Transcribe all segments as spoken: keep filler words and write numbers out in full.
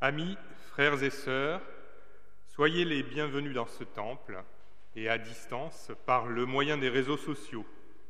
Amis, frères et sœurs, soyez les bienvenus dans ce temple et à distance par le moyen des réseaux sociaux.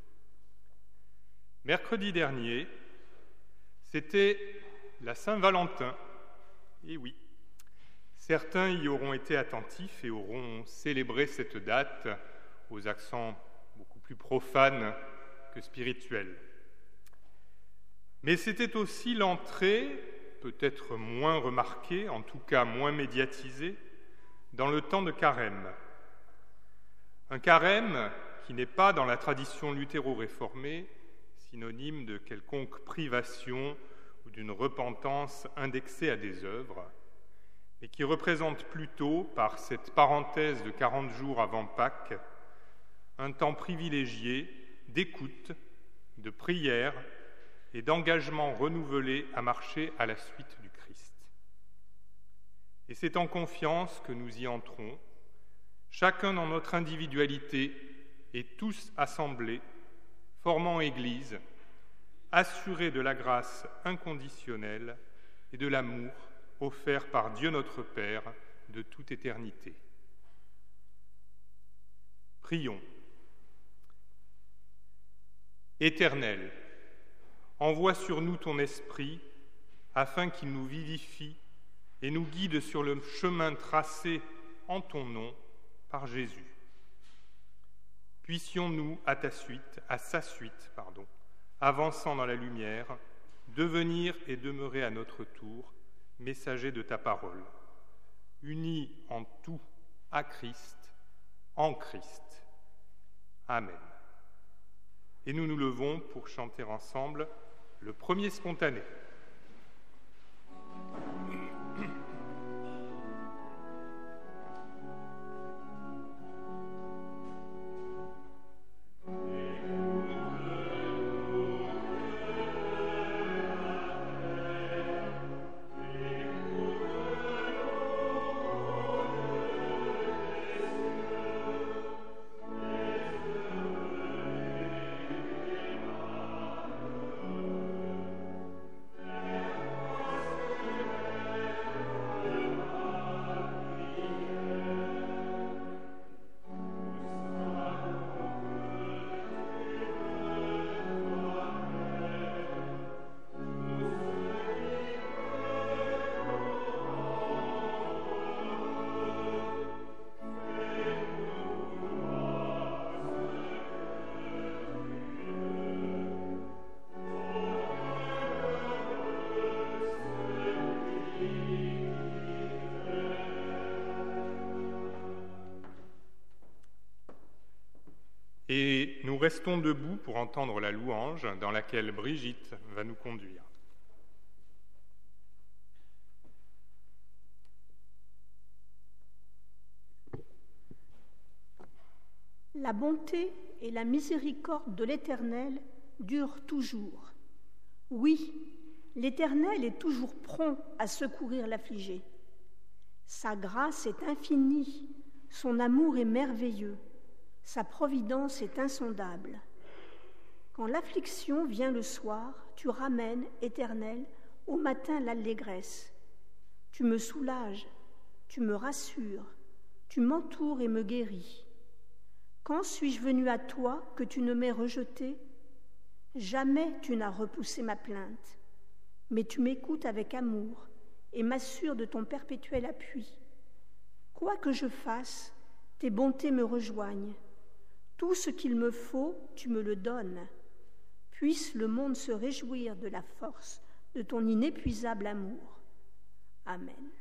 Mercredi dernier, c'était la Saint-Valentin. Et oui, certains y auront été attentifs et auront célébré cette date aux accents beaucoup plus profanes que spirituels. Mais c'était aussi l'entrée, peut-être moins remarquée, en tout cas moins médiatisée, dans le temps de carême. Un carême qui n'est pas, dans la tradition luthéro-réformée, synonyme de quelconque privation ou d'une repentance indexée à des œuvres, mais qui représente plutôt, par cette parenthèse de quarante jours avant Pâques, un temps privilégié d'écoute, de prière et d'engagement renouvelé à marcher à la suite du Christ. Et c'est en confiance que nous y entrons, chacun dans notre individualité et tous assemblés, formant Église, assurés de la grâce inconditionnelle et de l'amour offert par Dieu notre Père de toute éternité. Prions. Éternel, envoie sur nous ton esprit afin qu'il nous vivifie et nous guide sur le chemin tracé en ton nom par Jésus. Puissions-nous à ta suite, à sa suite, pardon, avançant dans la lumière, devenir et demeurer à notre tour messagers de ta parole, unis en tout à Christ, en Christ. Amen. Et nous nous levons pour chanter ensemble le premier spontané. Et nous restons debout pour entendre la louange dans laquelle Brigitte va nous conduire. La bonté et la miséricorde de l'Éternel durent toujours. Oui, l'Éternel est toujours prompt à secourir l'affligé. Sa grâce est infinie, son amour est merveilleux. Sa providence est insondable. Quand l'affliction vient le soir, tu ramènes, Éternel, au matin l'allégresse. Tu me soulages, tu me rassures, tu m'entoures et me guéris. Quand suis-je venu à toi que tu ne m'aies rejeté? Jamais tu n'as repoussé ma plainte, mais tu m'écoutes avec amour et m'assures de ton perpétuel appui. Quoi que je fasse, tes bontés me rejoignent. Tout ce qu'il me faut, tu me le donnes. Puisse le monde se réjouir de la force de ton inépuisable amour. Amen.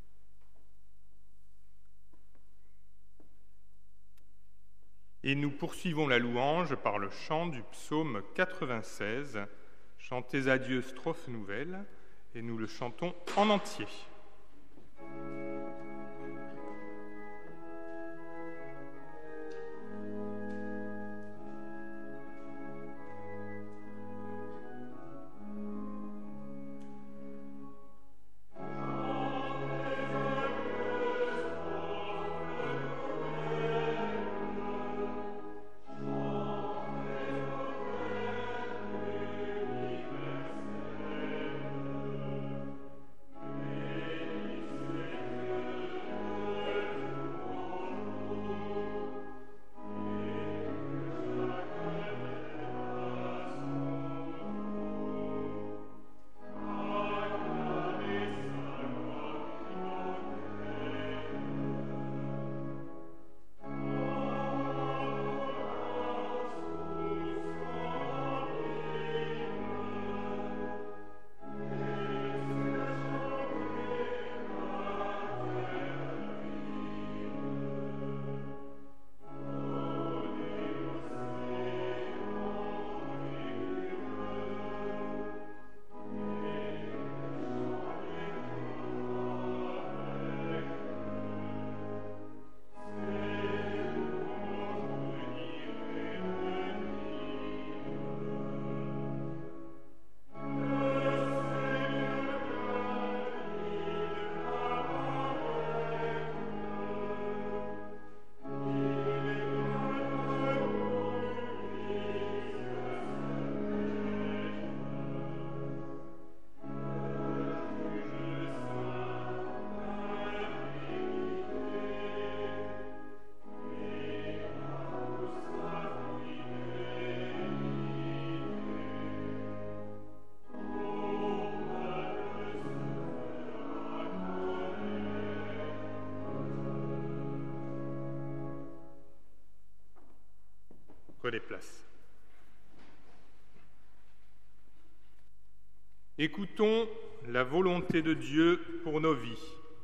Et nous poursuivons la louange par le chant du psaume quatre-vingt-seize, Chantez à Dieu strophe nouvelle, et nous le chantons en entier. Amen. Prenez place. Écoutons la volonté de Dieu pour nos vies.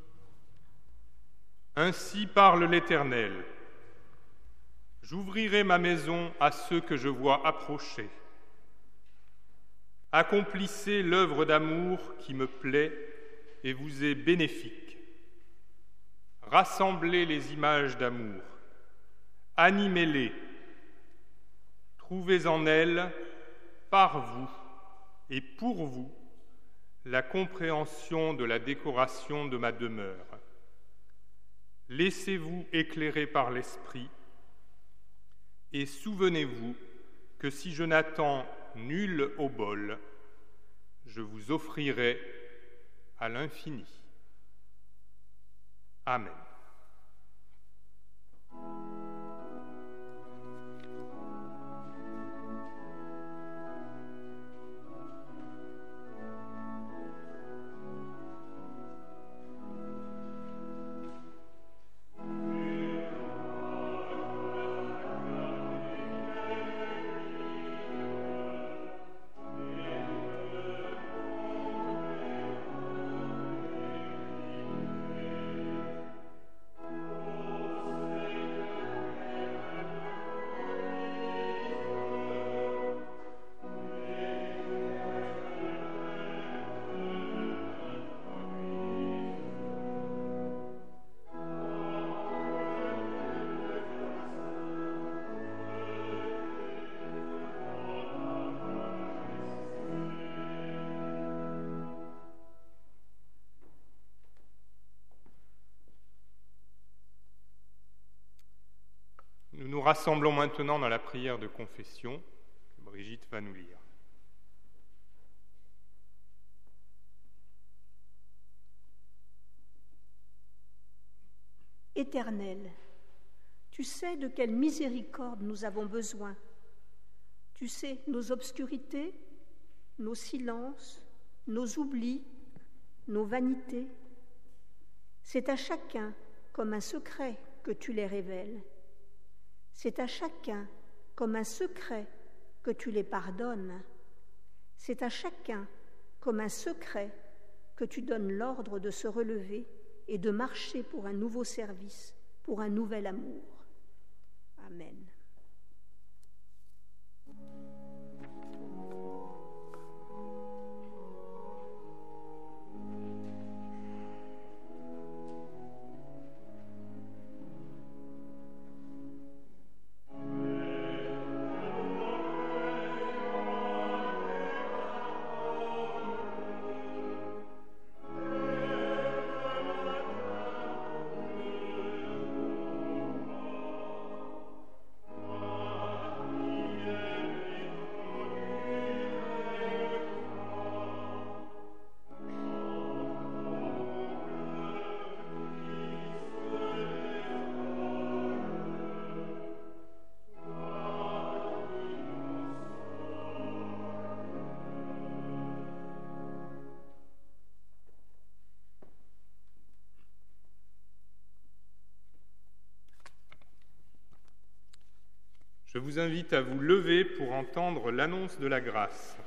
Ainsi parle l'Éternel. J'ouvrirai ma maison à ceux que je vois approcher. Accomplissez l'œuvre d'amour qui me plaît et vous est bénéfique. Rassemblez les images d'amour, animez-les, trouvez en elles, par vous et pour vous, la compréhension de la décoration de ma demeure. Laissez-vous éclairer par l'Esprit et souvenez-vous que si je n'attends nul obol, je vous offrirai à l'infini. Amen. Nous nous rassemblons maintenant dans la prière de confession que Brigitte va nous lire. Éternel, tu sais de quelle miséricorde nous avons besoin. Tu sais nos obscurités, nos silences, nos oublis, nos vanités. C'est à chacun comme un secret que tu les révèles. C'est à chacun comme un secret que tu les pardonnes. C'est à chacun comme un secret que tu donnes l'ordre de se relever et de marcher pour un nouveau service, pour un nouvel amour. Amen. Je vous invite à vous lever pour entendre l'annonce de la grâce.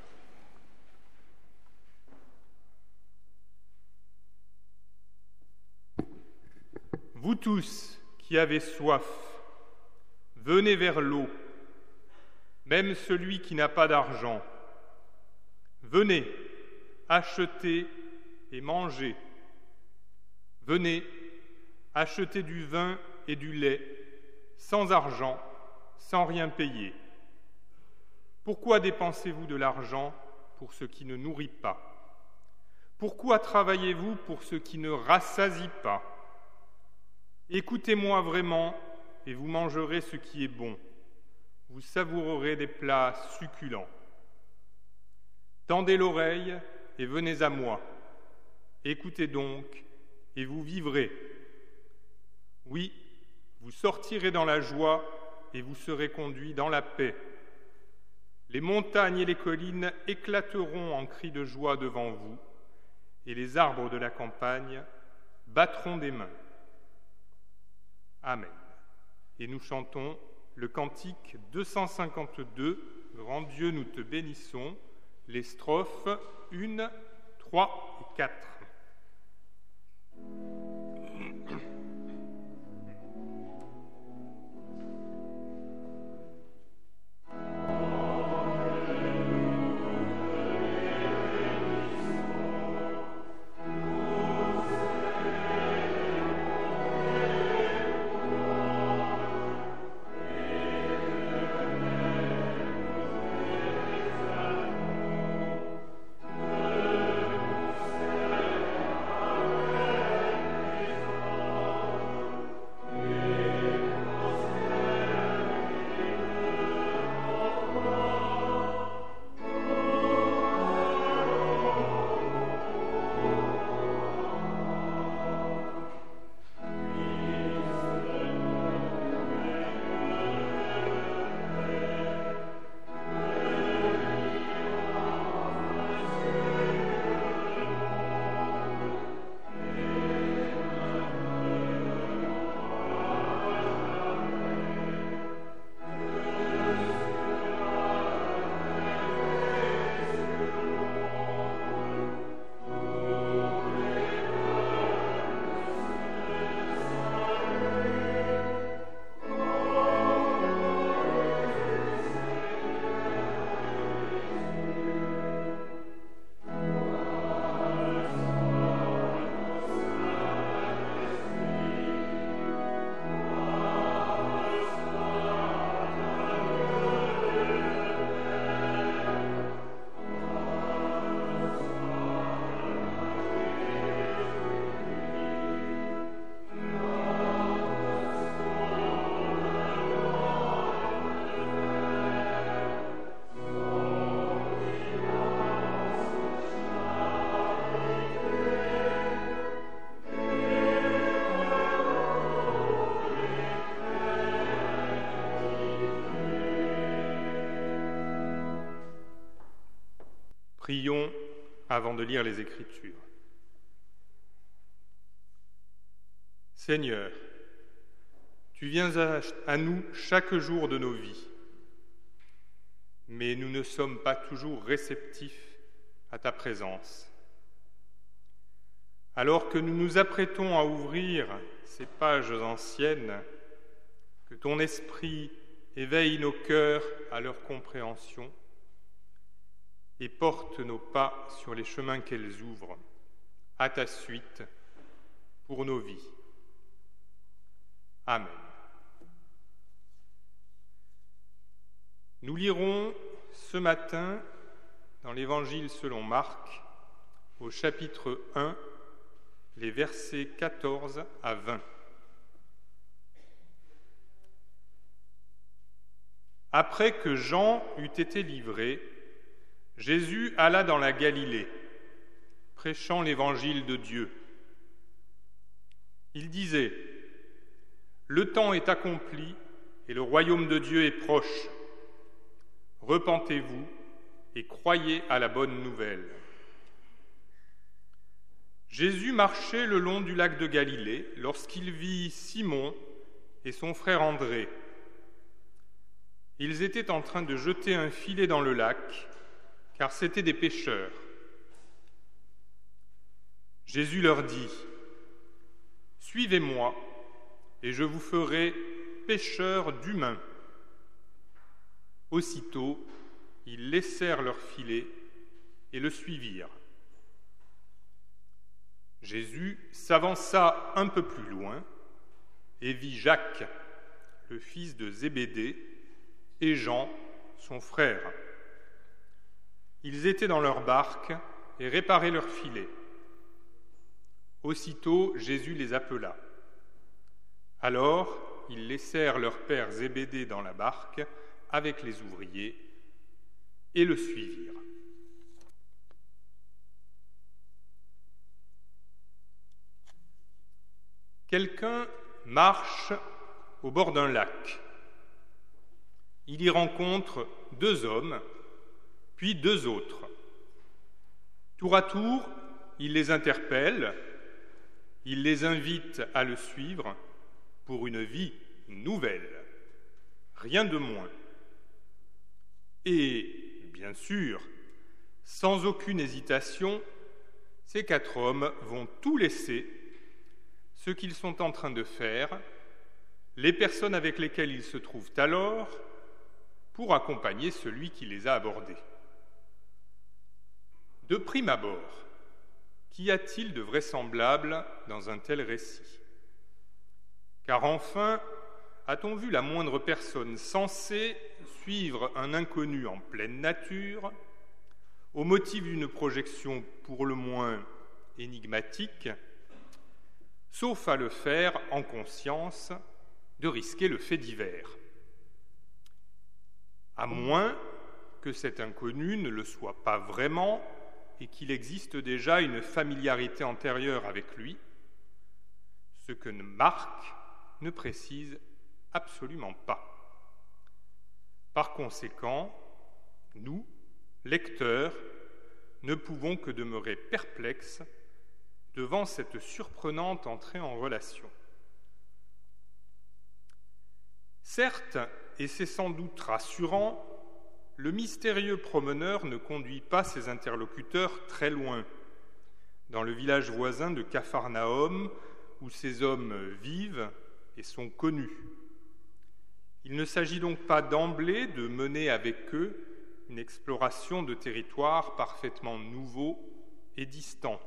Vous tous qui avez soif, venez vers l'eau, même celui qui n'a pas d'argent. Venez, achetez et mangez. Venez, achetez du vin et du lait, sans argent, sans rien payer. Pourquoi dépensez-vous de l'argent pour ce qui ne nourrit pas? Pourquoi travaillez-vous pour ce qui ne rassasie pas? Écoutez-moi vraiment et vous mangerez ce qui est bon. Vous savourerez des plats succulents. Tendez l'oreille et venez à moi. Écoutez donc et vous vivrez. Oui, vous sortirez dans la joie et vous serez conduits dans la paix. Les montagnes et les collines éclateront en cris de joie devant vous, et les arbres de la campagne battront des mains. Amen. Et nous chantons le cantique deux cent cinquante-deux, « Grand Dieu, nous te bénissons », les strophes un, trois et quatre. Prions avant de lire les Écritures. Seigneur, tu viens à, à nous chaque jour de nos vies, mais nous ne sommes pas toujours réceptifs à ta présence. Alors que nous nous apprêtons à ouvrir ces pages anciennes, que ton esprit éveille nos cœurs à leur compréhension et porte nos pas sur les chemins qu'elles ouvrent, à ta suite, pour nos vies. Amen. Nous lirons ce matin dans l'Évangile selon Marc, au chapitre un, les versets quatorze à vingt. Après que Jean eut été livré, Jésus alla dans la Galilée, prêchant l'évangile de Dieu. Il disait : « Le temps est accompli et le royaume de Dieu est proche. Repentez-vous et croyez à la bonne nouvelle. » Jésus marchait le long du lac de Galilée lorsqu'il vit Simon et son frère André. Ils étaient en train de jeter un filet dans le lac, car c'étaient des pêcheurs. Jésus leur dit : « Suivez-moi, et je vous ferai pêcheurs d'humains. » Aussitôt, ils laissèrent leur filet et le suivirent. Jésus s'avança un peu plus loin et vit Jacques, le fils de Zébédée, et Jean, son frère. Ils étaient dans leur barque et réparaient leurs filets. Aussitôt, Jésus les appela. Alors, ils laissèrent leur père Zébédée dans la barque avec les ouvriers et le suivirent. Quelqu'un marche au bord d'un lac. Il y rencontre deux hommes, puis deux autres. Tour à tour, il les interpelle, il les invite à le suivre pour une vie nouvelle, rien de moins. Et, bien sûr, sans aucune hésitation, ces quatre hommes vont tout laisser, ce qu'ils sont en train de faire, les personnes avec lesquelles ils se trouvent alors, pour accompagner celui qui les a abordés. De prime abord, qu'y a-t-il de vraisemblable dans un tel récit ? Car enfin, a-t-on vu la moindre personne censée suivre un inconnu en pleine nature, au motif d'une projection pour le moins énigmatique, sauf à le faire en conscience de risquer le fait divers, à moins que cet inconnu ne le soit pas vraiment et qu'il existe déjà une familiarité antérieure avec lui, ce que Marc ne précise absolument pas. Par conséquent, nous, lecteurs, ne pouvons que demeurer perplexes devant cette surprenante entrée en relation. Certes, et c'est sans doute rassurant, le mystérieux promeneur ne conduit pas ses interlocuteurs très loin, dans le village voisin de Capharnaüm, où ces hommes vivent et sont connus. Il ne s'agit donc pas d'emblée de mener avec eux une exploration de territoires parfaitement nouveaux et distants.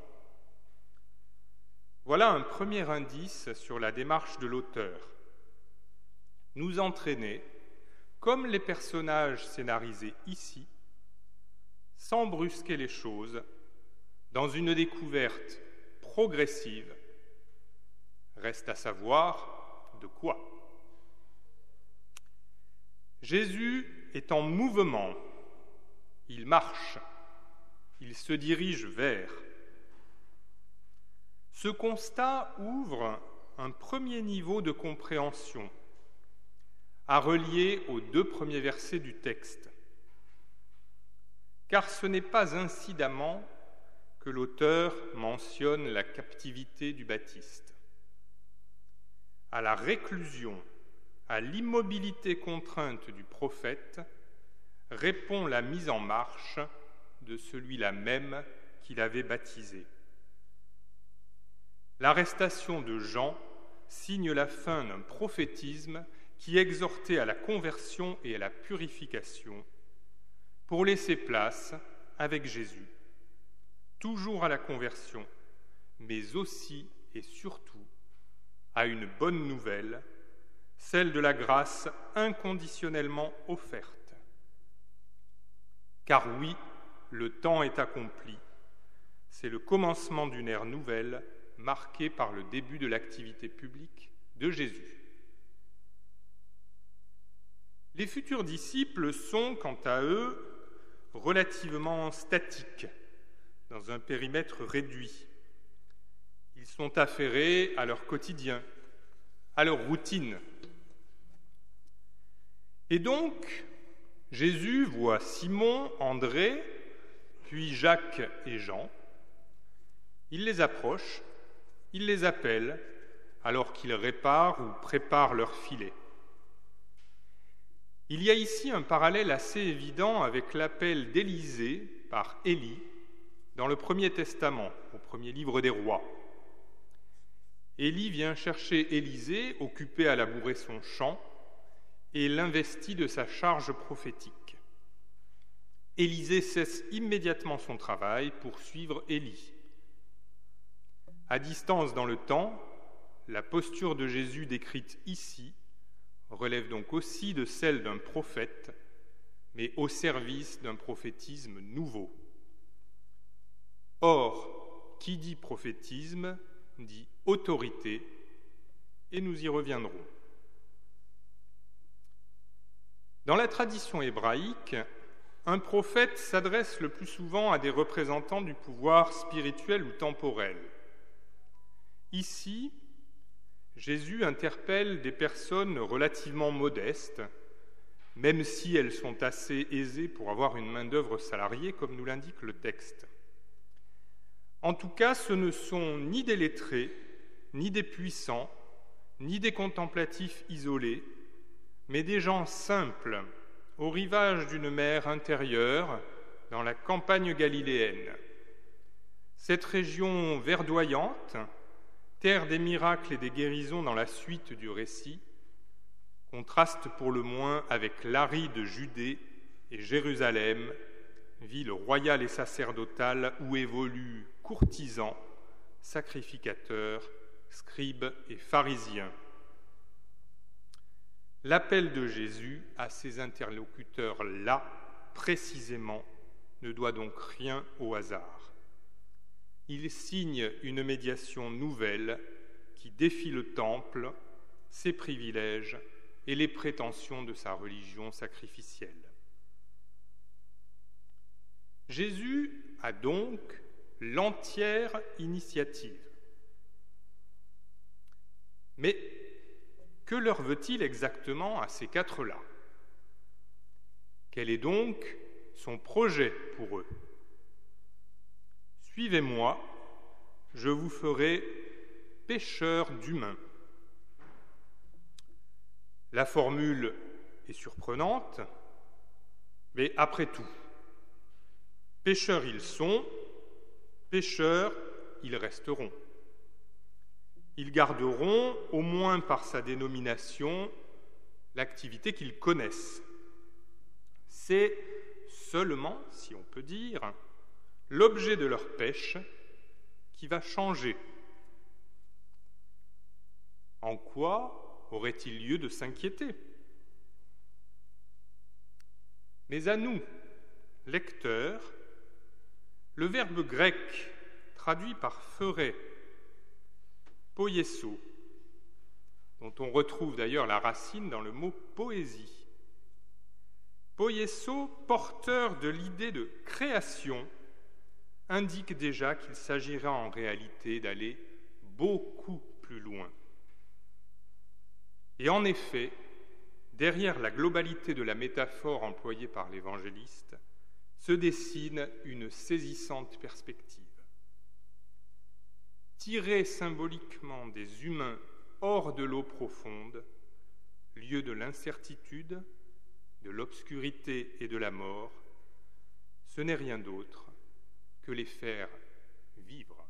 Voilà un premier indice sur la démarche de l'auteur. Nous entraîner, comme les personnages scénarisés ici, sans brusquer les choses, dans une découverte progressive. Reste à savoir de quoi. Jésus est en mouvement, il marche, il se dirige vers. Ce constat ouvre un premier niveau de compréhension, à relier aux deux premiers versets du texte. Car ce n'est pas incidemment que l'auteur mentionne la captivité du Baptiste. À la réclusion, à l'immobilité contrainte du prophète, répond la mise en marche de celui-là même qui l'avait baptisé. L'arrestation de Jean signe la fin d'un prophétisme qui exhortait à la conversion et à la purification, pour laisser place, avec Jésus, toujours à la conversion, mais aussi et surtout à une bonne nouvelle, celle de la grâce inconditionnellement offerte. Car oui, le temps est accompli, c'est le commencement d'une ère nouvelle marquée par le début de l'activité publique de Jésus. Les futurs disciples sont, quant à eux, relativement statiques, dans un périmètre réduit. Ils sont affairés à leur quotidien, à leur routine. Et donc, Jésus voit Simon, André, puis Jacques et Jean. Il les approche, il les appelle, alors qu'ils réparent ou préparent leur filet. Il y a ici un parallèle assez évident avec l'appel d'Élisée par Élie dans le Premier Testament, au premier livre des Rois. Élie vient chercher Élisée, occupé à labourer son champ, et l'investit de sa charge prophétique. Élisée cesse immédiatement son travail pour suivre Élie. À distance dans le temps, la posture de Jésus décrite ici relève donc aussi de celle d'un prophète, mais au service d'un prophétisme nouveau. Or, qui dit prophétisme, dit autorité, et nous y reviendrons. Dans la tradition hébraïque, un prophète s'adresse le plus souvent à des représentants du pouvoir spirituel ou temporel. Ici, Jésus interpelle des personnes relativement modestes, même si elles sont assez aisées pour avoir une main-d'œuvre salariée, comme nous l'indique le texte. En tout cas, ce ne sont ni des lettrés, ni des puissants, ni des contemplatifs isolés, mais des gens simples, au rivage d'une mer intérieure, dans la campagne galiléenne. Cette région verdoyante, terre des miracles et des guérisons dans la suite du récit, contraste pour le moins avec l'aride Judée et Jérusalem, ville royale et sacerdotale où évoluent courtisans, sacrificateurs, scribes et pharisiens. L'appel de Jésus à ces interlocuteurs-là, précisément, ne doit donc rien au hasard. Il signe une médiation nouvelle qui défie le temple, ses privilèges et les prétentions de sa religion sacrificielle. Jésus a donc l'entière initiative. Mais que leur veut-il exactement à ces quatre-là ? Quel est donc son projet pour eux ? Suivez-moi, je vous ferai pêcheurs d'humains. La formule est surprenante, mais après tout, pêcheurs ils sont, pêcheurs ils resteront. Ils garderont, au moins par sa dénomination, l'activité qu'ils connaissent. C'est seulement, si on peut dire, l'objet de leur pêche qui va changer. En quoi aurait-il lieu de s'inquiéter ? Mais à nous, lecteurs, le verbe grec traduit par ferait, poiesso, dont on retrouve d'ailleurs la racine dans le mot poésie. Poiesso, porteur de l'idée de création, indique déjà qu'il s'agira en réalité d'aller beaucoup plus loin. Et en effet, derrière la globalité de la métaphore employée par l'évangéliste, se dessine une saisissante perspective. Tirer symboliquement des humains hors de l'eau profonde, lieu de l'incertitude, de l'obscurité et de la mort, ce n'est rien d'autre que les faire vivre.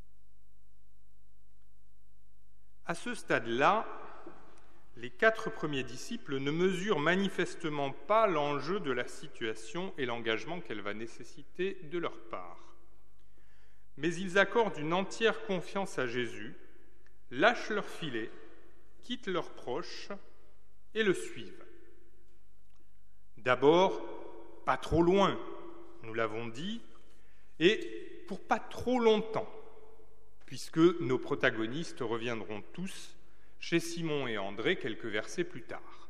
À ce stade-là, les quatre premiers disciples ne mesurent manifestement pas l'enjeu de la situation et l'engagement qu'elle va nécessiter de leur part. Mais ils accordent une entière confiance à Jésus, lâchent leur filet, quittent leurs proches et le suivent. D'abord, pas trop loin, nous l'avons dit, et pour pas trop longtemps, puisque nos protagonistes reviendront tous chez Simon et André quelques versets plus tard.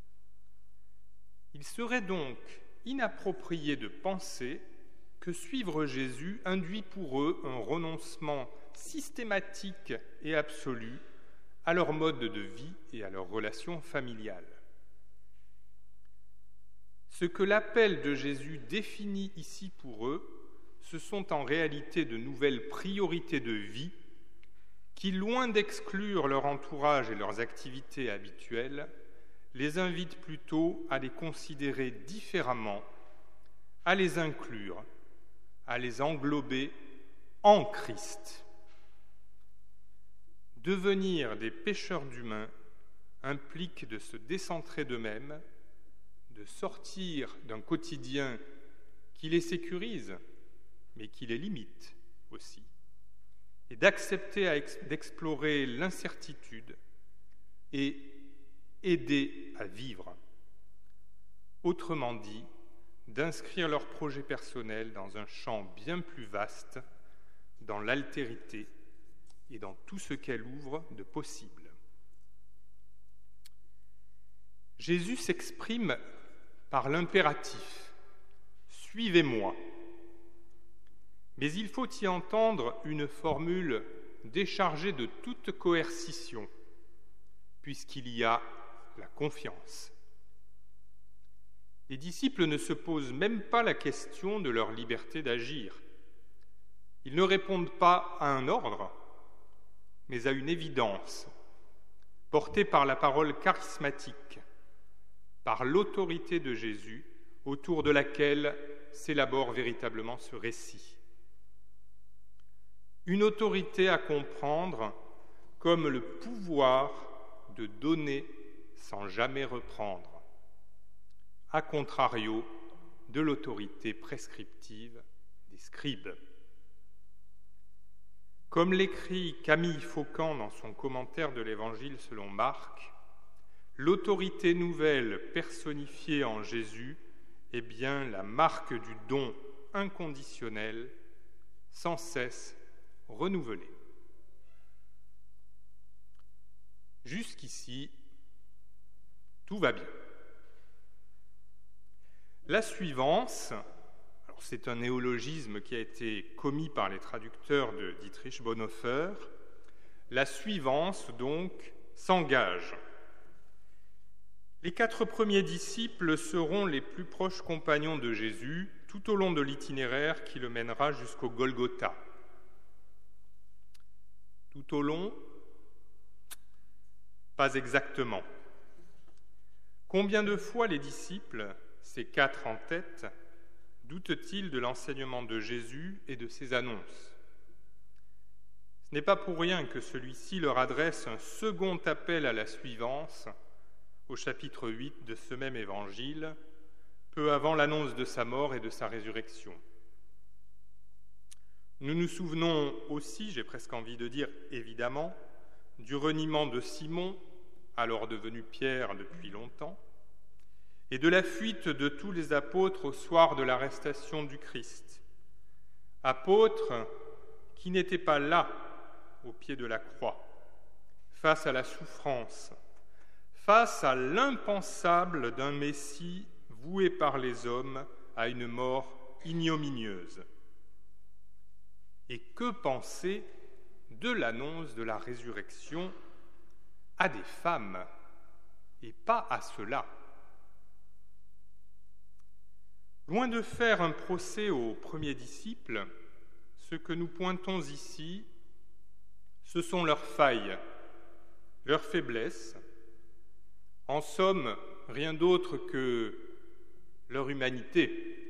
Il serait donc inapproprié de penser que suivre Jésus induit pour eux un renoncement systématique et absolu à leur mode de vie et à leurs relations familiales. Ce que l'appel de Jésus définit ici pour eux, ce sont en réalité de nouvelles priorités de vie qui, loin d'exclure leur entourage et leurs activités habituelles, les invitent plutôt à les considérer différemment, à les inclure, à les englober en Christ. Devenir des pêcheurs d'humains implique de se décentrer d'eux-mêmes, de sortir d'un quotidien qui les sécurise, mais qui les limite aussi, et d'accepter à ex- d'explorer l'incertitude et aider à vivre. Autrement dit, d'inscrire leur projet personnel dans un champ bien plus vaste, dans l'altérité et dans tout ce qu'elle ouvre de possible. Jésus s'exprime par l'impératif « Suivez-moi ». Mais il faut y entendre une formule déchargée de toute coercition, puisqu'il y a la confiance. Les disciples ne se posent même pas la question de leur liberté d'agir. Ils ne répondent pas à un ordre, mais à une évidence, portée par la parole charismatique, par l'autorité de Jésus autour de laquelle s'élabore véritablement ce récit. Une autorité à comprendre comme le pouvoir de donner sans jamais reprendre, à contrario de l'autorité prescriptive des scribes. Comme l'écrit Camille Faucon dans son commentaire de l'Évangile selon Marc, l'autorité nouvelle personnifiée en Jésus est bien la marque du don inconditionnel, sans cesse renouvelé. Jusqu'ici, tout va bien. La suivance, alors c'est un néologisme qui a été commis par les traducteurs de Dietrich Bonhoeffer, la suivance donc s'engage. Les quatre premiers disciples seront les plus proches compagnons de Jésus tout au long de l'itinéraire qui le mènera jusqu'au Golgotha. Tout au long, pas exactement. Combien de fois les disciples, ces quatre en tête, doutent-ils de l'enseignement de Jésus et de ses annonces ? Ce n'est pas pour rien que celui-ci leur adresse un second appel à la suivance au chapitre huit de ce même évangile, peu avant l'annonce de sa mort et de sa résurrection. Nous nous souvenons aussi, j'ai presque envie de dire évidemment, du reniement de Simon, alors devenu Pierre depuis longtemps, et de la fuite de tous les apôtres au soir de l'arrestation du Christ. Apôtres qui n'étaient pas là, au pied de la croix, face à la souffrance, face à l'impensable d'un Messie voué par les hommes à une mort ignominieuse. Et que penser de l'annonce de la résurrection à des femmes et pas à ceux-là? Loin de faire un procès aux premiers disciples, ce que nous pointons ici, ce sont leurs failles, leurs faiblesses, en somme, rien d'autre que leur humanité.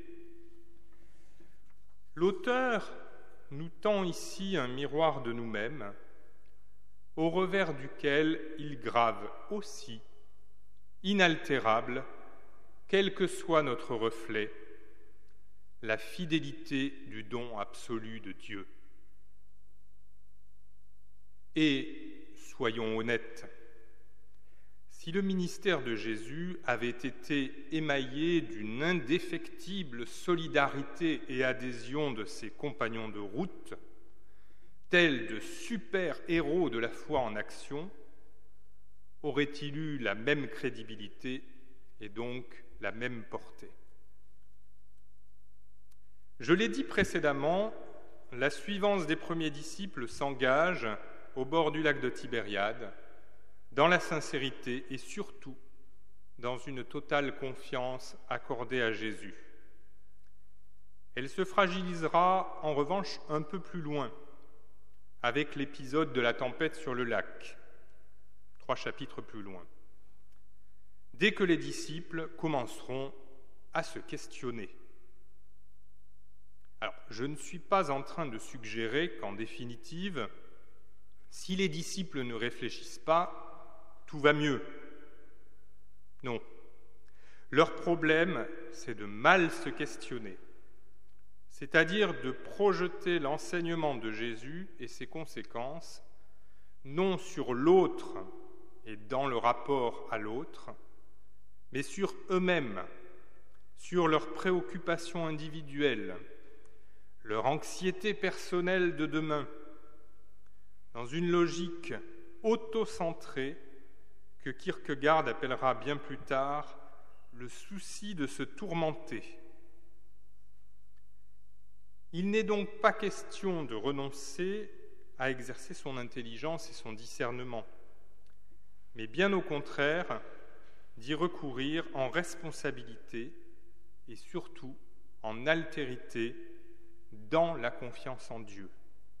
L'auteur nous tend ici un miroir de nous-mêmes, au revers duquel il grave aussi, inaltérable, quel que soit notre reflet, la fidélité du don absolu de Dieu. Et, soyons honnêtes, si le ministère de Jésus avait été émaillé d'une indéfectible solidarité et adhésion de ses compagnons de route, tels de super-héros de la foi en action, aurait-il eu la même crédibilité et donc la même portée? Je l'ai dit précédemment, la suivance des premiers disciples s'engage au bord du lac de Tibériade, dans la sincérité et surtout dans une totale confiance accordée à Jésus. Elle se fragilisera en revanche un peu plus loin, avec l'épisode de la tempête sur le lac, trois chapitres plus loin, dès que les disciples commenceront à se questionner. Alors, je ne suis pas en train de suggérer qu'en définitive, si les disciples ne réfléchissent pas, tout va mieux. Non. Leur problème, c'est de mal se questionner, c'est-à-dire de projeter l'enseignement de Jésus et ses conséquences, non sur l'autre et dans le rapport à l'autre, mais sur eux-mêmes, sur leurs préoccupations individuelles, leur anxiété personnelle de demain, dans une logique autocentrée que Kierkegaard appellera bien plus tard le souci de se tourmenter. Il n'est donc pas question de renoncer à exercer son intelligence et son discernement, mais bien au contraire d'y recourir en responsabilité et surtout en altérité dans la confiance en Dieu.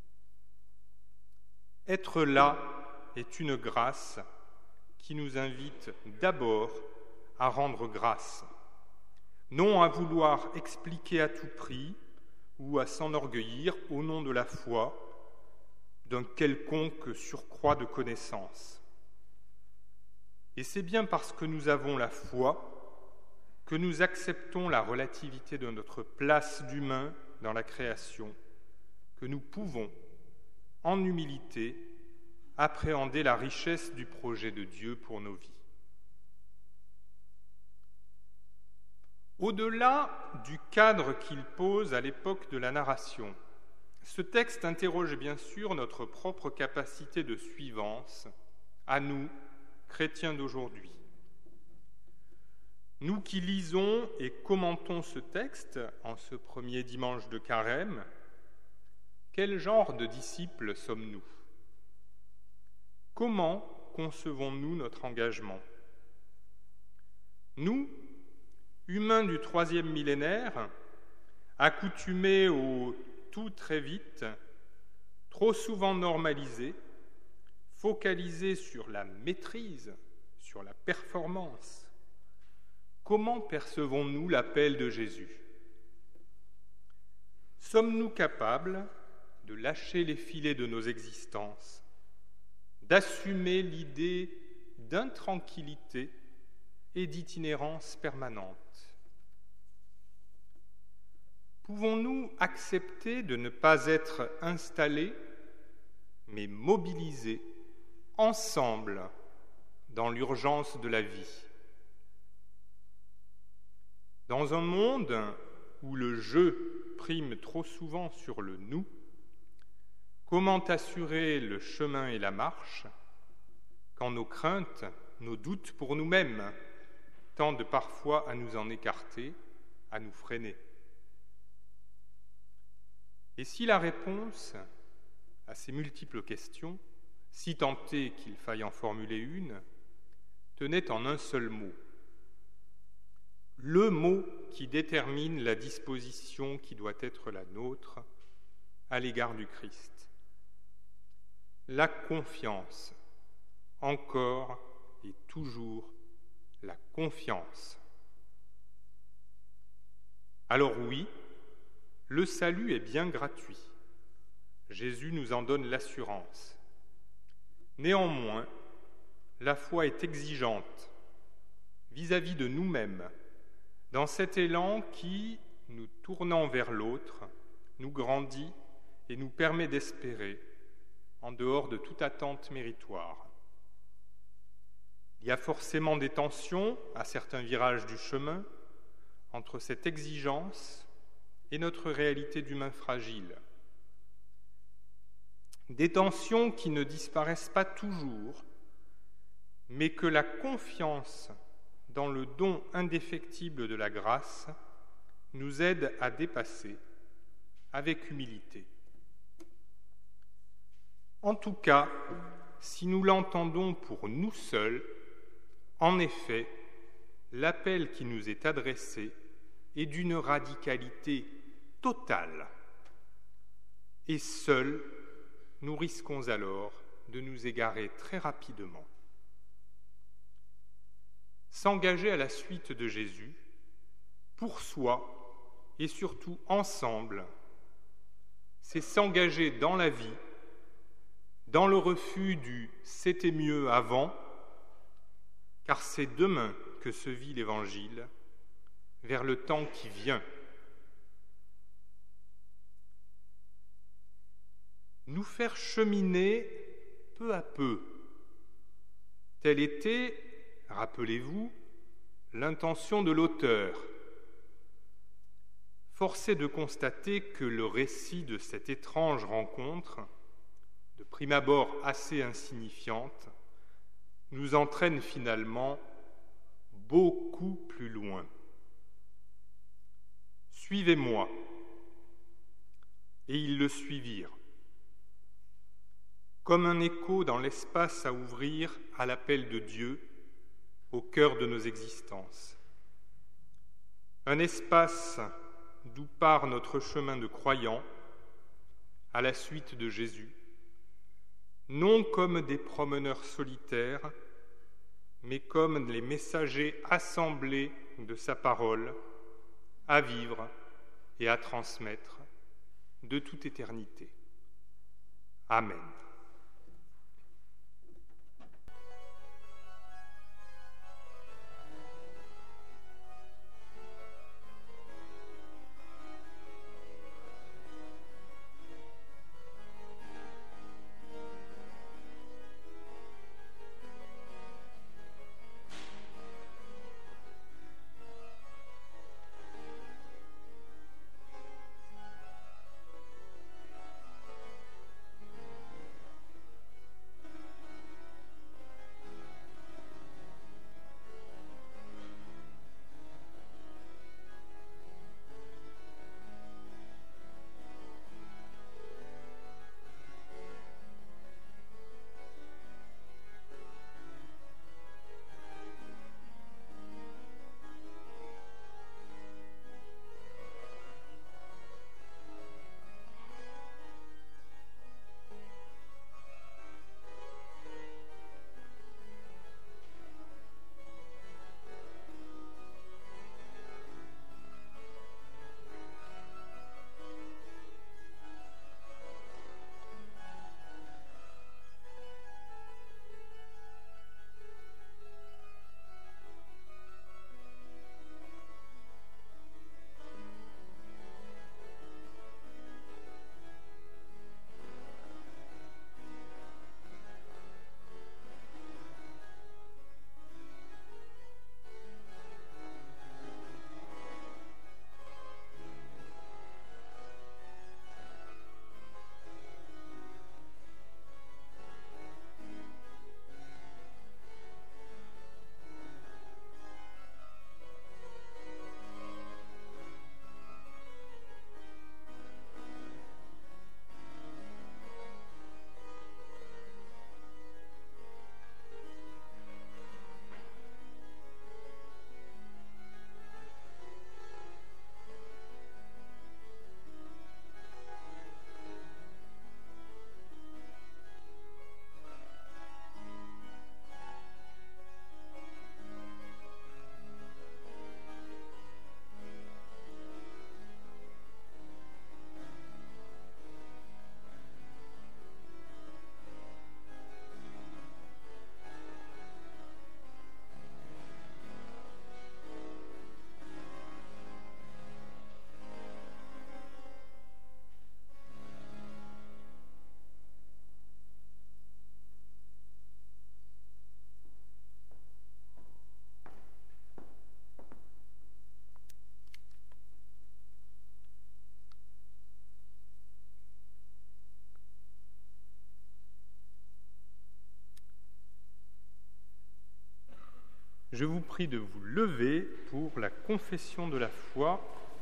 Être là est une grâce qui nous invite d'abord à rendre grâce, non à vouloir expliquer à tout prix ou à s'enorgueillir au nom de la foi d'un quelconque surcroît de connaissances. Et c'est bien parce que nous avons la foi que nous acceptons la relativité de notre place d'humain dans la création, que nous pouvons, en humilité, appréhender la richesse du projet de Dieu pour nos vies. Au-delà du cadre qu'il pose à l'époque de la narration, ce texte interroge bien sûr notre propre capacité de suivance, à nous, chrétiens d'aujourd'hui. Nous qui lisons et commentons ce texte en ce premier dimanche de Carême, quel genre de disciples sommes-nous ? Comment concevons-nous notre engagement ? Nous, humains du troisième millénaire, accoutumés au tout très vite, trop souvent normalisés, focalisés sur la maîtrise, sur la performance, comment percevons-nous l'appel de Jésus ? Sommes-nous capables de lâcher les filets de nos existences, d'assumer l'idée d'intranquillité et d'itinérance permanente ? Pouvons-nous accepter de ne pas être installés, mais mobilisés ensemble dans l'urgence de la vie ? Dans un monde où le « je » prime trop souvent sur le « nous », comment assurer le chemin et la marche quand nos craintes, nos doutes pour nous-mêmes tendent parfois à nous en écarter, à nous freiner ? Et si la réponse à ces multiples questions, si tant est qu'il faille en formuler une, tenait en un seul mot, le mot qui détermine la disposition qui doit être la nôtre à l'égard du Christ. La confiance, encore et toujours la confiance. Alors oui, le salut est bien gratuit. Jésus nous en donne l'assurance. Néanmoins, la foi est exigeante vis-à-vis de nous-mêmes, dans cet élan qui, nous tournant vers l'autre, nous grandit et nous permet d'espérer, en dehors de toute attente méritoire. Il y a forcément des tensions à certains virages du chemin entre cette exigence et notre réalité d'humain fragile. Des tensions qui ne disparaissent pas toujours, mais que la confiance dans le don indéfectible de la grâce nous aide à dépasser avec humilité. En tout cas, si nous l'entendons pour nous seuls, en effet, l'appel qui nous est adressé est d'une radicalité totale. Et seuls, nous risquons alors de nous égarer très rapidement. S'engager à la suite de Jésus, pour soi et surtout ensemble, c'est s'engager dans la vie, dans le refus du « c'était mieux avant », car c'est demain que se vit l'Évangile, vers le temps qui vient. Nous faire cheminer peu à peu. Telle était, rappelez-vous, l'intention de l'auteur. Force est de constater que le récit de cette étrange rencontre, de prime abord assez insignifiante, nous entraîne finalement beaucoup plus loin. Suivez-moi. Et ils le suivirent. Comme un écho dans l'espace à ouvrir à l'appel de Dieu au cœur de nos existences. Un espace d'où part notre chemin de croyant à la suite de Jésus, non comme des promeneurs solitaires, mais comme les messagers assemblés de sa parole, à vivre et à transmettre de toute éternité. Amen. Je vous prie de vous lever pour la confession de la foi.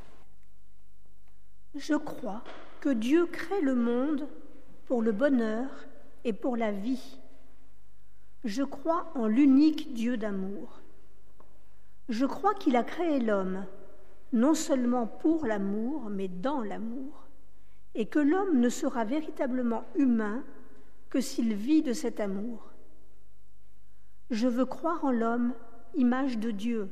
Je crois que Dieu crée le monde pour le bonheur et pour la vie. Je crois en l'unique Dieu d'amour. Je crois qu'il a créé l'homme, non seulement pour l'amour, mais dans l'amour, et que l'homme ne sera véritablement humain que s'il vit de cet amour. Je veux croire en l'homme, image de Dieu.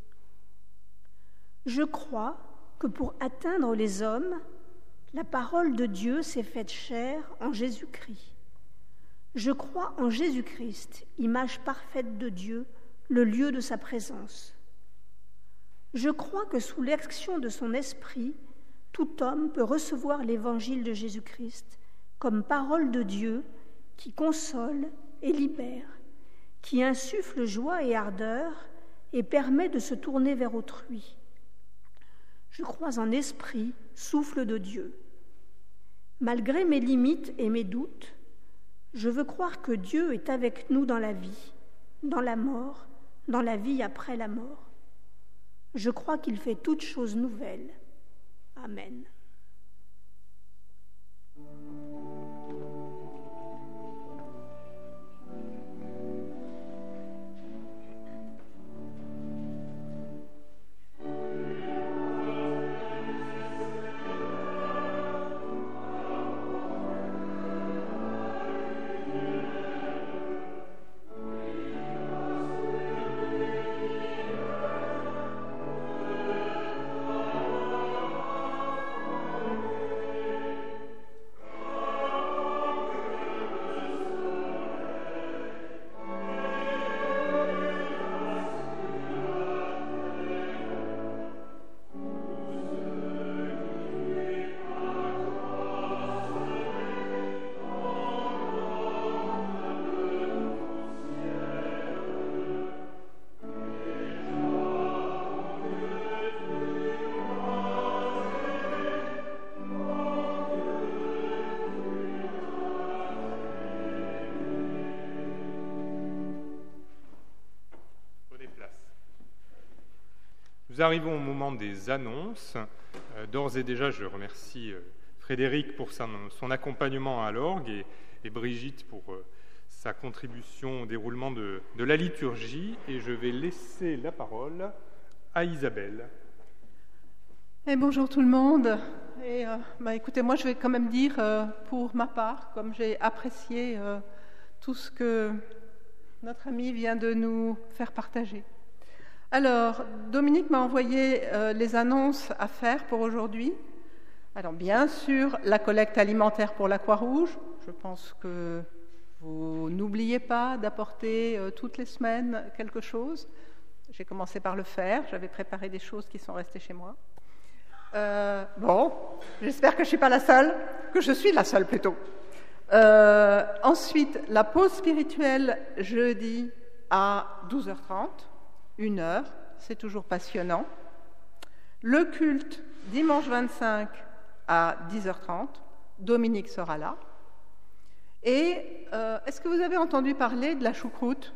Je crois que pour atteindre les hommes, la parole de Dieu s'est faite chair en Jésus-Christ. Je crois en Jésus-Christ, image parfaite de Dieu, le lieu de sa présence. Je crois que sous l'action de son esprit, tout homme peut recevoir l'évangile de Jésus-Christ comme parole de Dieu qui console et libère, qui insuffle joie et ardeur et permet de se tourner vers autrui. Je crois en esprit, souffle de Dieu. Malgré mes limites et mes doutes, je veux croire que Dieu est avec nous dans la vie, dans la mort, dans la vie après la mort. Je crois qu'il fait toutes choses nouvelles. Amen. Amen. nous arrivons au moment des annonces. Euh, d'ores et déjà, je remercie euh, Frédéric pour son, son accompagnement à l'orgue et, et Brigitte pour euh, sa contribution au déroulement de, de la liturgie. Et je vais laisser la parole à Isabelle. Et bonjour tout le monde. Et, euh, bah, écoutez, moi je vais quand même dire euh, pour ma part, comme j'ai apprécié euh, tout ce que notre ami vient de nous faire partager. Alors, Dominique m'a envoyé euh, les annonces à faire pour aujourd'hui. Alors, bien sûr, la collecte alimentaire pour la Croix-Rouge. Je pense que vous n'oubliez pas d'apporter euh, toutes les semaines quelque chose. J'ai commencé par le faire. J'avais préparé des choses qui sont restées chez moi. Euh, bon, j'espère que je ne suis pas la seule, que je suis la seule plutôt. Euh, ensuite, la pause spirituelle jeudi à douze heures trente, une heure, c'est toujours passionnant. Le culte dimanche vingt-cinq à dix heures trente, Dominique sera là. Et euh, est-ce que vous avez entendu parler de la choucroute?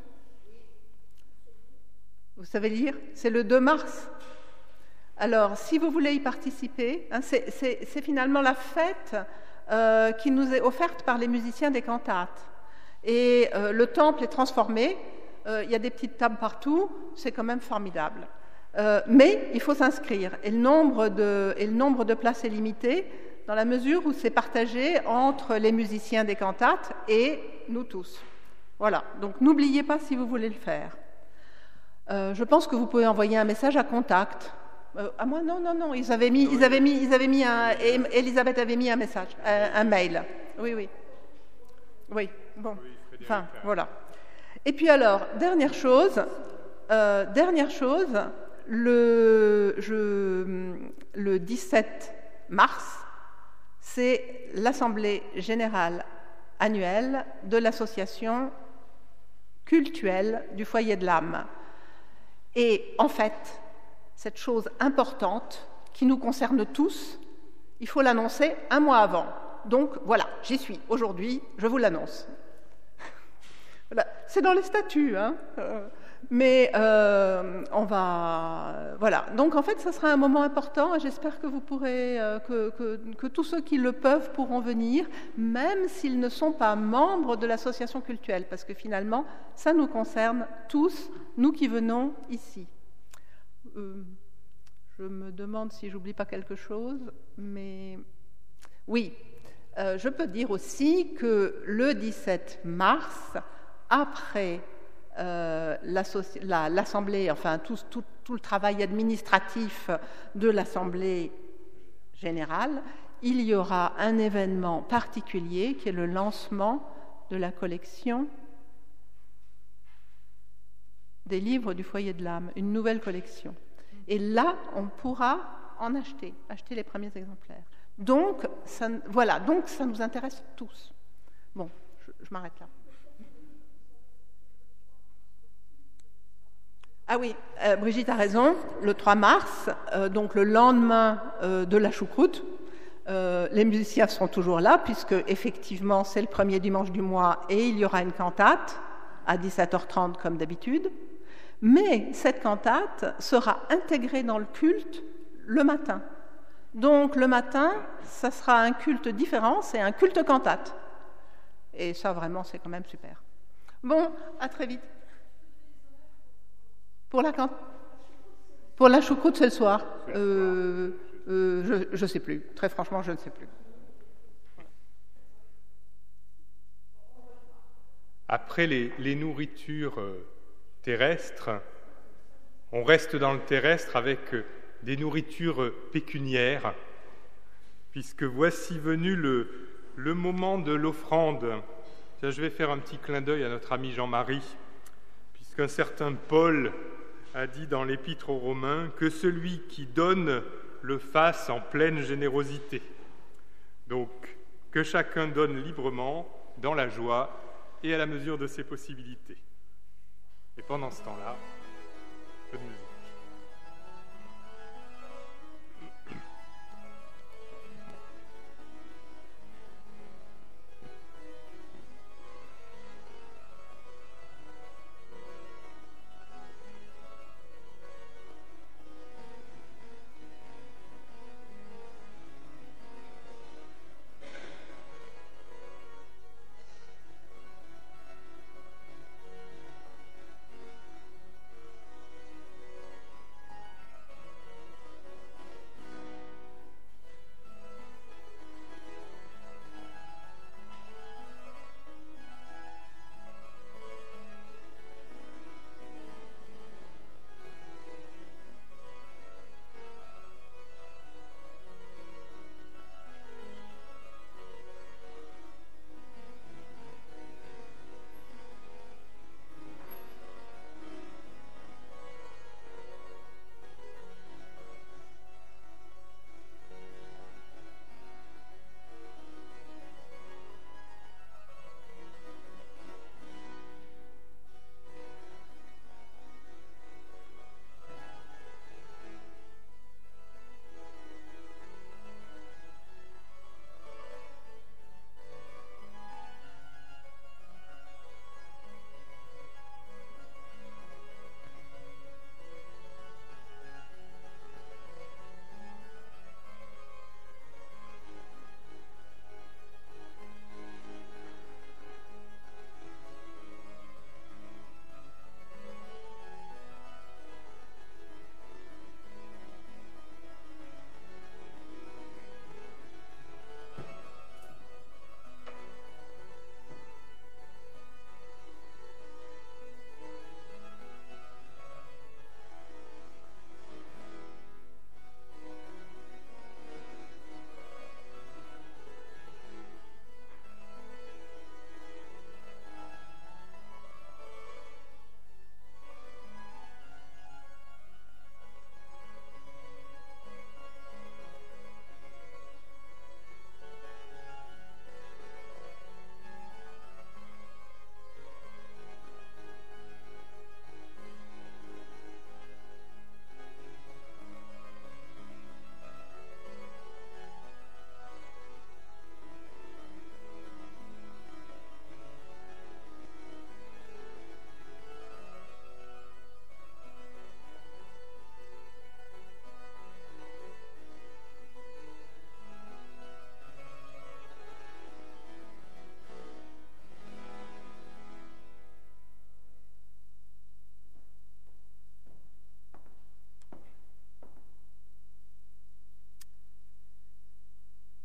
Vous savez lire? C'est le deux mars. Alors, si vous voulez y participer, hein, c'est, c'est, c'est finalement la fête euh, qui nous est offerte par les musiciens des cantates. Et euh, le temple est transformé, euh, il y a des petites tables partout, c'est quand même formidable. Euh, mais il faut s'inscrire, et le nombre de, et le nombre de places est limité, dans la mesure où c'est partagé entre les musiciens des cantates et nous tous. Voilà, donc n'oubliez pas si vous voulez le faire. Euh, je pense que vous pouvez envoyer un message à contact. Euh, à moi, non, non, non. Ils avaient mis, ils avaient mis, ils avaient mis un. Elisabeth avait mis un message, un, un mail. Oui, oui, oui. Bon. Enfin, voilà. Et puis alors, dernière chose, euh, dernière chose, le, je, le dix-sept mars, c'est l'assemblée générale annuelle de l'association cultuelle du Foyer de l'Âme. Et en fait, cette chose importante qui nous concerne tous, il faut l'annoncer un mois avant. Donc voilà, j'y suis. Aujourd'hui, je vous l'annonce. Voilà. C'est dans les statuts, hein. Euh, mais euh, on va... Voilà. Donc en fait, ça sera un moment important et j'espère que vous pourrez, euh, que, que, que tous ceux qui le peuvent pourront venir, même s'ils ne sont pas membres de l'association cultuelle, parce que finalement, ça nous concerne tous, nous qui venons ici. Euh, je me demande si j'oublie pas quelque chose, mais oui, euh, je peux dire aussi que le dix-sept mars, après euh, la, l'Assemblée, enfin tout, tout, tout le travail administratif de l'Assemblée générale, il y aura un événement particulier qui est le lancement de la collection des livres du Foyer de l'Âme, une nouvelle collection. Et là, on pourra en acheter, acheter les premiers exemplaires. Donc, ça, voilà, donc ça nous intéresse tous. Bon, je, je m'arrête là. Ah oui, euh, Brigitte a raison, le trois mars, euh, donc le lendemain euh, de la choucroute, euh, les musiciens seront toujours là, puisque effectivement c'est le premier dimanche du mois et il y aura une cantate à dix-sept heures trente comme d'habitude. Mais cette cantate sera intégrée dans le culte le matin. Donc le matin, ça sera un culte différent, c'est un culte cantate. Et ça, vraiment, c'est quand même super. Bon, à très vite. Pour la, can... Pour la choucroute, c'est le soir. Euh, euh, je ne sais plus. Très franchement, je ne sais plus. Après les, les nourritures terrestres, on reste dans le terrestre avec des nourritures pécuniaires, puisque voici venu le, le moment de l'offrande. Tiens, je vais faire un petit clin d'œil à notre ami Jean-Marie, puisqu'un certain Paul a dit dans l'Épître aux Romains que celui qui donne le fasse en pleine générosité. Donc, que chacun donne librement, dans la joie et à la mesure de ses possibilités. Et pendant ce temps-là, peu de musique.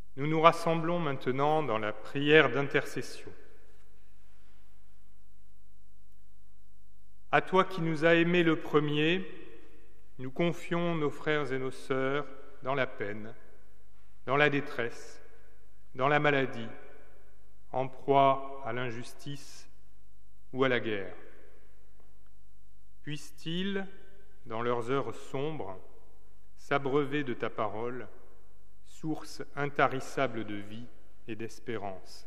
Nous nous rassemblons maintenant dans la prière d'intercession. À toi qui nous as aimés le premier, nous confions nos frères et nos sœurs dans la peine, dans la détresse, dans la maladie, en proie à l'injustice ou à la guerre. Puissent-ils, dans leurs heures sombres, s'abreuver de ta parole, source intarissable de vie et d'espérance.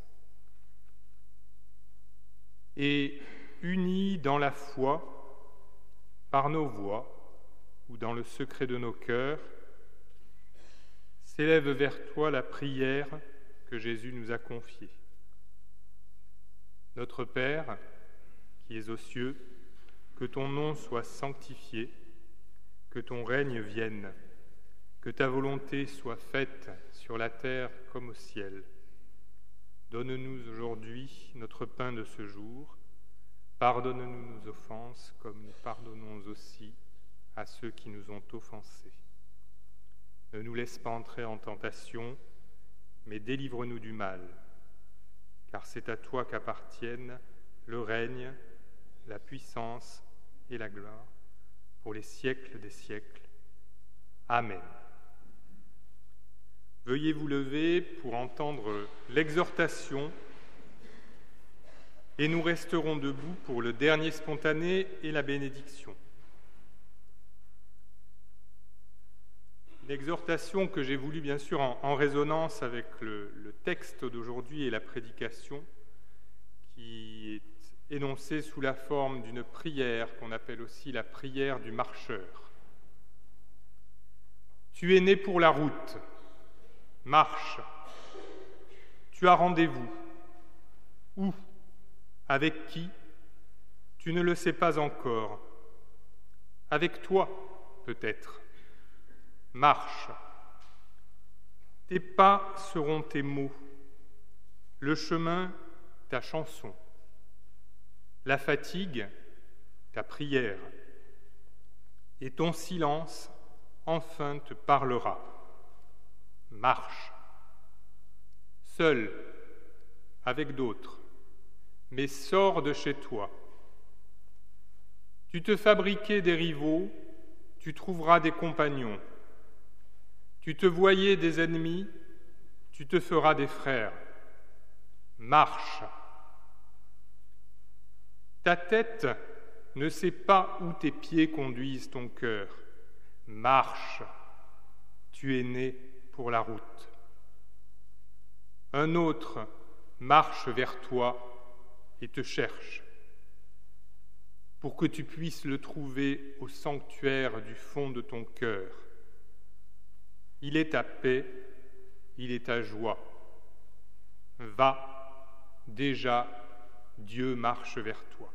Et unis dans la foi, par nos voix ou dans le secret de nos cœurs, s'élève vers toi la prière que Jésus nous a confiée. Notre Père, qui es aux cieux, que ton nom soit sanctifié, que ton règne vienne, que ta volonté soit faite sur la terre comme au ciel. Donne-nous aujourd'hui notre pain de ce jour. Pardonne-nous nos offenses comme nous pardonnons aussi à ceux qui nous ont offensés. Ne nous laisse pas entrer en tentation, mais délivre-nous du mal, car c'est à toi qu'appartiennent le règne, la puissance et la gloire pour les siècles des siècles. Amen. Veuillez vous lever pour entendre l'exhortation et nous resterons debout pour le dernier spontané et la bénédiction. L'exhortation que j'ai voulu bien sûr en, en résonance avec le, le texte d'aujourd'hui et la prédication qui est énoncée sous la forme d'une prière qu'on appelle aussi la prière du marcheur. Tu es né pour la route. Marche. Tu as rendez-vous. Où? Avec qui? Tu ne le sais pas encore. Avec toi, peut-être. Marche. Tes pas seront tes mots. Le chemin, ta chanson. La fatigue, ta prière. Et ton silence, enfin, te parlera. Marche, seul, avec d'autres, mais sors de chez toi. Tu te fabriquais des rivaux, tu trouveras des compagnons. Tu te voyais des ennemis, tu te feras des frères. Marche. Ta tête ne sait pas où tes pieds conduisent ton cœur. Marche. Tu es né pour la route. Un autre marche vers toi et te cherche, pour que tu puisses le trouver au sanctuaire du fond de ton cœur. Il est ta paix, il est ta joie. Va, déjà, Dieu marche vers toi.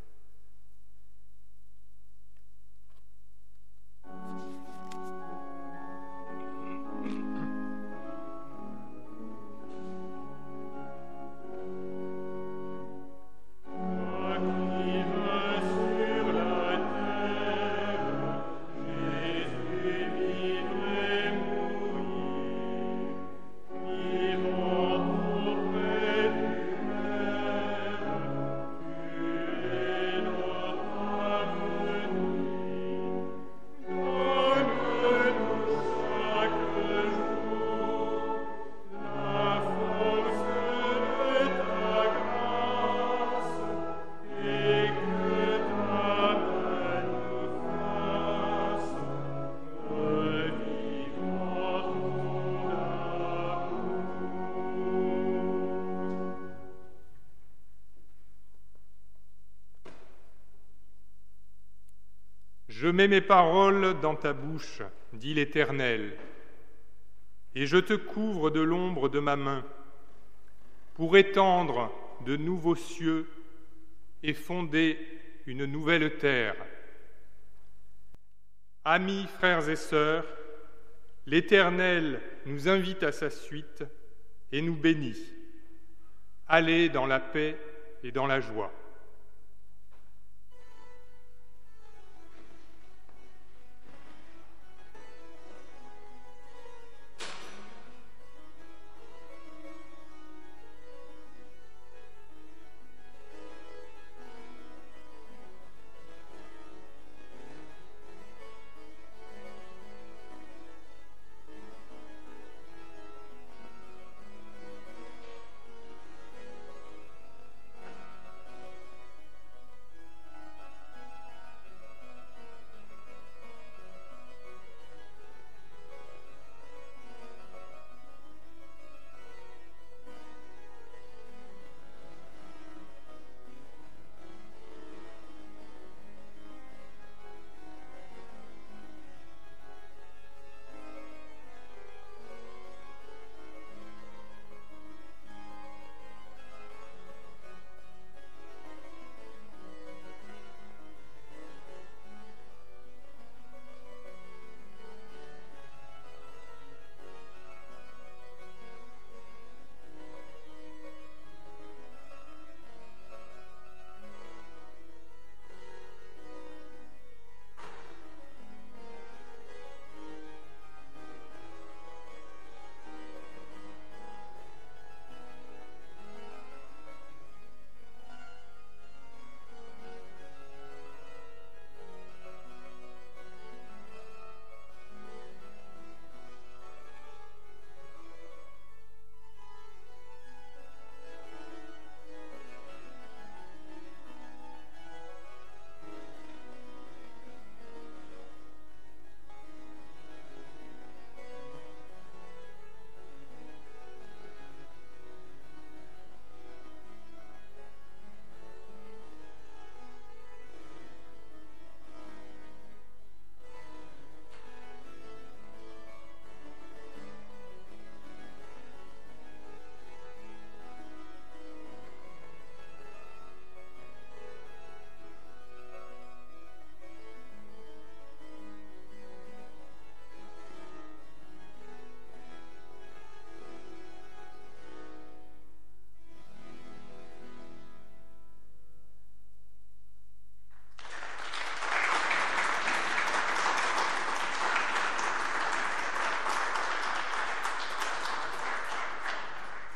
Je mets mes paroles dans ta bouche, dit l'Éternel, et je te couvre de l'ombre de ma main, pour étendre de nouveaux cieux et fonder une nouvelle terre. Amis, frères et sœurs, l'Éternel nous invite à sa suite et nous bénit. Allez dans la paix et dans la joie.